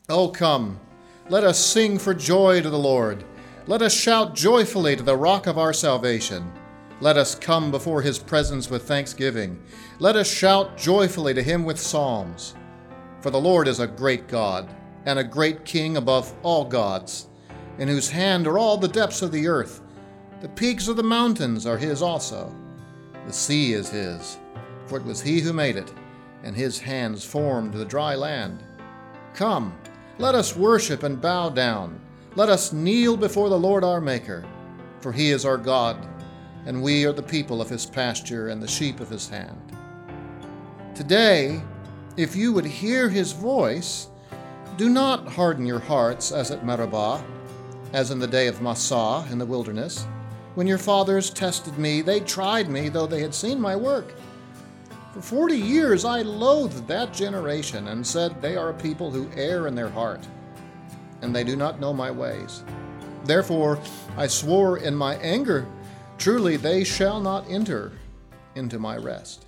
Oh, come, let us sing for joy to the Lord. Let us shout joyfully to the rock of our salvation. Let us come before his presence with thanksgiving. Let us shout joyfully to him with psalms. For the Lord is a great God, and a great King above all gods, in whose hand are all the depths of the earth. The peaks of the mountains are his also. The sea is his, for it was he who made it, and his hands formed the dry land. Come, let us worship and bow down. Let us kneel before the Lord our Maker, for he is our God, and we are the people of his pasture and the sheep of his hand. Today, if you would hear his voice, do not harden your hearts as at Meribah, as in the day of Massah in the wilderness. When your fathers tested me, they tried me, though they had seen my work. For 40 years I loathed that generation and said, they are a people who err in their heart, and they do not know my ways. Therefore I swore in my anger, truly they shall not enter into my rest.